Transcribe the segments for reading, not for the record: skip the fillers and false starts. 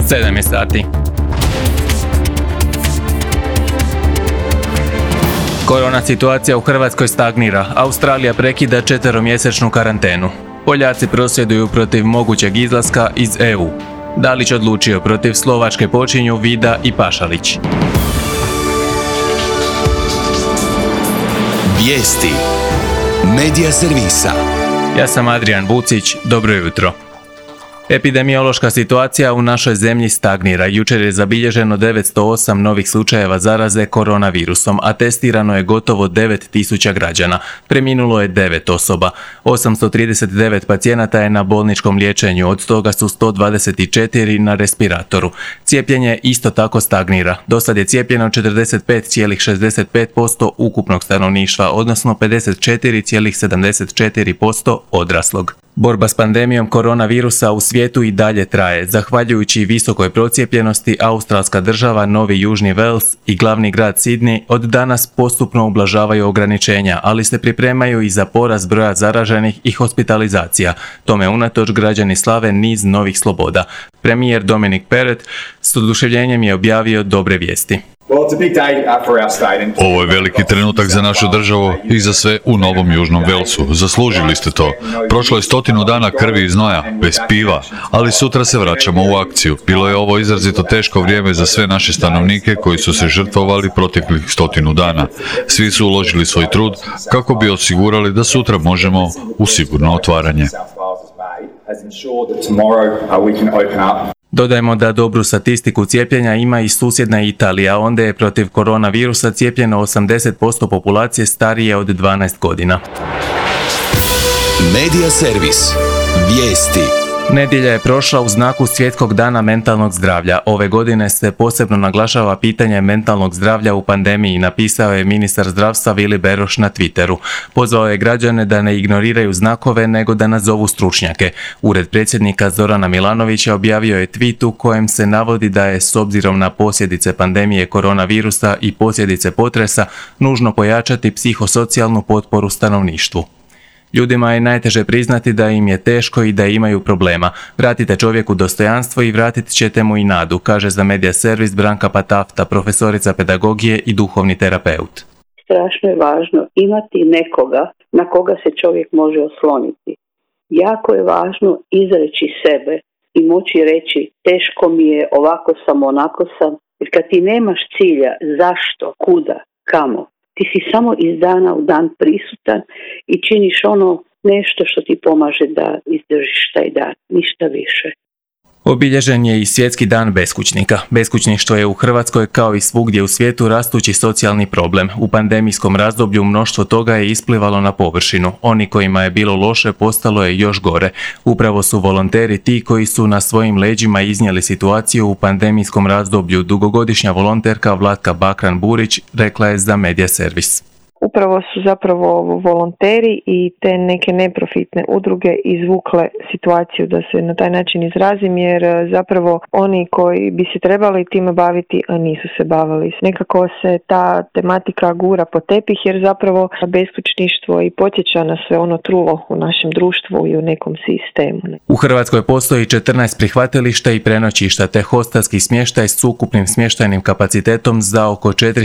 7 je sati. Korona situacija u Hrvatskoj stagnira. Australija prekida 4-mjesečnu karantenu. Poljaci prosvjeduju protiv mogućeg izlaska iz EU. Dalić odlučio protiv Slovačke počinju Vida i Pašalić. Vijesti Medija servisa. Ja sam Adrian Bucić, dobro jutro. Epidemiološka situacija u našoj zemlji stagnira. Jučer je zabilježeno 908 novih slučajeva zaraze koronavirusom, a testirano je gotovo 9000 građana. Preminulo je 9 osoba. 839 pacijenata je na bolničkom liječenju, od toga su 124 na respiratoru. Cijepljenje isto tako stagnira. Dosad je cijepljeno 45,65% ukupnog stanovništva, odnosno 54,74% odraslog. Borba s pandemijom koronavirusa u svijetu i dalje traje. Zahvaljujući visokoj procijepljenosti, australska država, Novi Južni Wales i glavni grad Sydney od danas postupno ublažavaju ograničenja, ali se pripremaju i za porast broja zaraženih i hospitalizacija. Tome unatoč građani slave niz novih sloboda. Premijer Dominic Perrott s oduševljenjem je objavio dobre vijesti. Ovo je veliki trenutak za našu državu i za sve u Novom Južnom Walesu. Zaslužili ste to. Prošlo je 100 dana krvi i znoja, bez piva, ali sutra se vraćamo u akciju. Bilo je ovo izrazito teško vrijeme za sve naše stanovnike koji su se žrtvovali proteklih 100 dana. Svi su uložili svoj trud kako bi osigurali da sutra možemo u sigurno otvaranje. Dodajmo da dobru statistiku cijepljenja ima i susjedna Italija, onda je protiv koronavirusa cijepljeno 80% populacije starije od 12 godina. Medija servis. Vijesti. Nedjelja je prošla u znaku Svjetskog dana mentalnog zdravlja. Ove godine se posebno naglašava pitanje mentalnog zdravlja u pandemiji, napisao je ministar zdravstva Vili Beroš na Twitteru. Pozvao je građane da ne ignoriraju znakove, nego da nazovu stručnjake. Ured predsjednika Zorana Milanovića objavio je tweet u kojem se navodi da je s obzirom na posljedice pandemije koronavirusa i posljedice potresa nužno pojačati psihosocijalnu potporu stanovništvu. Ljudima je najteže priznati da im je teško i da imaju problema. Vratite čovjeku dostojanstvo i vratit ćete mu i nadu, kaže za Medija servis Branka Patafta, profesorica pedagogije i duhovni terapeut. Strašno je važno imati nekoga na koga se čovjek može osloniti. Jako je važno izreći sebe i moći reći teško mi je, ovako sam, onako sam. Jer kad ti nemaš cilja, zašto, kuda, kamo, ti si samo iz dana u dan prisutan i činiš ono nešto što ti pomaže da izdržiš taj dan, ništa više. Obilježen je i Svjetski dan beskućnika. Beskućništvo je u Hrvatskoj kao i svugdje u svijetu rastući socijalni problem. U pandemijskom razdoblju mnoštvo toga je isplivalo na površinu. Oni kojima je bilo loše postalo je još gore. Upravo su volonteri ti koji su na svojim leđima iznijeli situaciju u pandemijskom razdoblju. Dugogodišnja volonterka Vlatka Bakran-Burić rekla je za Medija servis. Upravo su zapravo volonteri i te neke neprofitne udruge izvukle situaciju, da se na taj način izrazim, jer zapravo oni koji bi se trebali time baviti, a nisu se bavili. Nekako se ta tematika gura po tepih, jer zapravo beskućništvo i podsjeća na sve ono trulo u našem društvu i u nekom sistemu. U Hrvatskoj postoji 14 prihvatilišta i prenoćišta te hostelski smještaj s ukupnim smještajnim kapacitetom za oko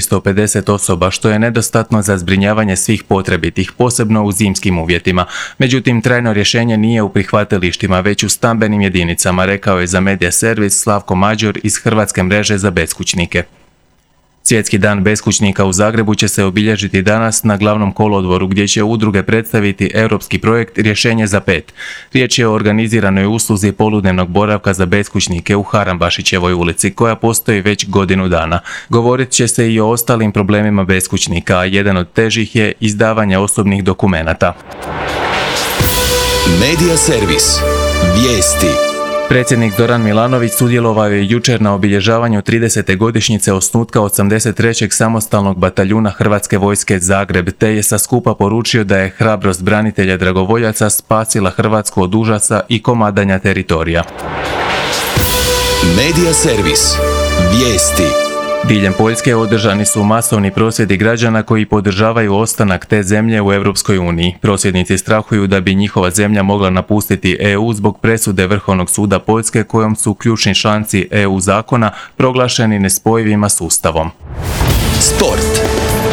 450 osoba, što je nedostatno za zbrinjavanje svih potrebitih, posebno u zimskim uvjetima. Međutim, trajno rješenje nije u prihvatilištima, već u stambenim jedinicama, rekao je za Medija servis Slavko Mađor iz Hrvatske mreže za beskućnike. Svjetski dan beskućnika u Zagrebu će se obilježiti danas na glavnom kolodvoru, gdje će udruge predstaviti europski projekt Rješenje za 5. Riječ je o organiziranoj usluzi poludnevnog boravka za beskućnike u Harambašićevoj ulici, koja postoji već godinu dana. Govorit će se i o ostalim problemima beskućnika, a jedan od težih je izdavanje osobnih dokumenata. Medija servis. Vijesti. Predsjednik Zoran Milanović sudjelovao je jučer na obilježavanju 30. godišnjice osnutka 83. samostalnog bataljuna Hrvatske vojske Zagreb, te je sa skupa poručio da je hrabrost branitelja dragovoljaca spasila Hrvatsku od užasa i komadanja teritorija. Medija servis. Vijesti. Diljem Poljske održani su masovni prosvjedi građana koji podržavaju ostanak te zemlje u Europskoj uniji. Prosvjednici strahuju da bi njihova zemlja mogla napustiti EU zbog presude Vrhovnog suda Poljske kojom su ključni članci EU zakona proglašeni nespojivima s Ustavom. Sport.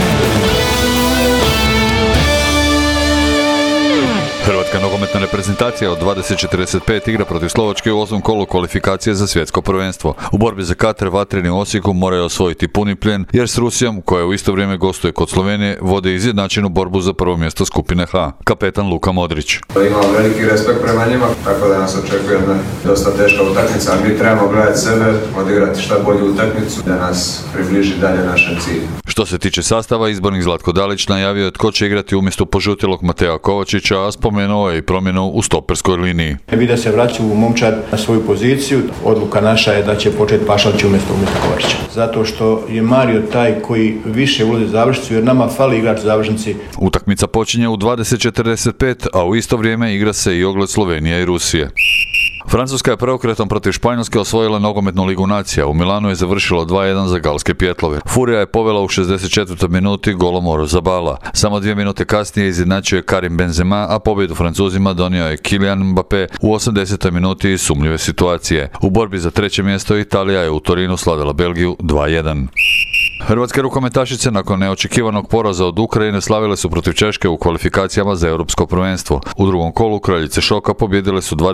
Hrvatska nogometna reprezentacija od 20:45 igra protiv Slovačke u 8. kolu kvalifikacije za svjetsko prvenstvo. U borbi za Katar vatreni u Osijeku moraju osvojiti puni plijen, jer s Rusijom, koja u isto vrijeme gostuje kod Slovenije, vode izjednačenu borbu za prvo mjesto skupine H. Kapetan Luka Modrić. Imamo veliki respekt prema njima, tako da nas očekuje jedna dosta teška utakmica, a mi trebamo gledati sebe, odigrati šta bolju utakmicu, da nas približi dalje našem cilju. Što se tiče sastava, izbornik Zlatko Dalić najavio je tko će igrati umjesto požutilog Mateja Kovačića, a spomenuo je i promjenu u stoperskoj liniji. Vidi se vraćaju momčad na svoju poziciju. Odluka naša je da će početi Pašalić umjesto Kovačića. Zato što je Mario taj koji više ulazi u završnicu, jer nama fali igrač u završnici. Utakmica počinje u 20:45, a u isto vrijeme igra se i ogled Slovenije i Rusije. Francuska je preokretom protiv Španjolske osvojila nogometnu ligu nacija. U Milanu je završilo 2:1 za galske pjetlove. Furija je povela u 64. minuti golom Orozabala. Samo 2 minute kasnije izjednačio je Karim Benzema, a pobjedu Francuzima donio je Kylian Mbappé u 80. minuti iz sumnjive situacije. U borbi za treće mjesto Italija je u Torinu slavila Belgiju 2:1. Hrvatske rukometašice nakon neočekivanog poraza od Ukrajine slavile su protiv Češke u kvalifikacijama za europsko prvenstvo. U drugom kolu kraljice šoka pobjedile su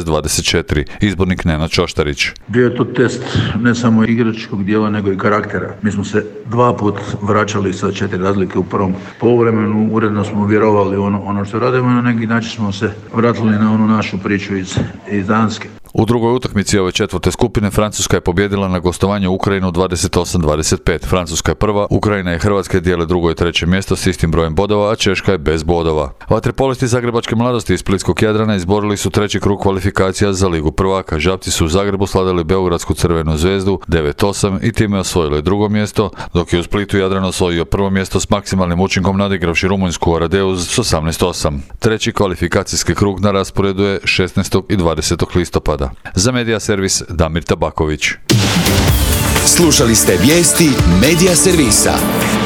26-24. Izbornik Nenad Čoštarić. Bio je to test ne samo igračkog dijela nego i karaktera. Mi smo se 2 puta vraćali sa 4 razlike u prvom poluvremenu. Uredno smo vjerovali ono što radimo, na neki način smo se vratili na onu našu priču iz Danske. U drugoj utakmici ove četvrte skupine Francuska je pobjedila na gostovanju Ukrajinu 28-25. Francuska je prva, Ukrajina i Hrvatska dijele drugo i treće mjesto s istim brojem bodova, a Češka je bez bodova. Vaterpolisti Zagrebačke mladosti iz Splitskog Jadrana izborili su treći krug kvalifikacija za Ligu prvaka. Žabci su u Zagrebu slavili Beogradsku Crvenu zvezdu 9:8 i time osvojili drugo mjesto, dok je u Splitu Jadran osvojio prvo mjesto s maksimalnim učinkom nadigravši Rumunjsku Oradeus s 18:8. Treći kvalifikacijski krug na rasporedu je 16. i 20. listopada. Za Medija servis Damir Tabaković. Slušali ste vijesti Medija servisa.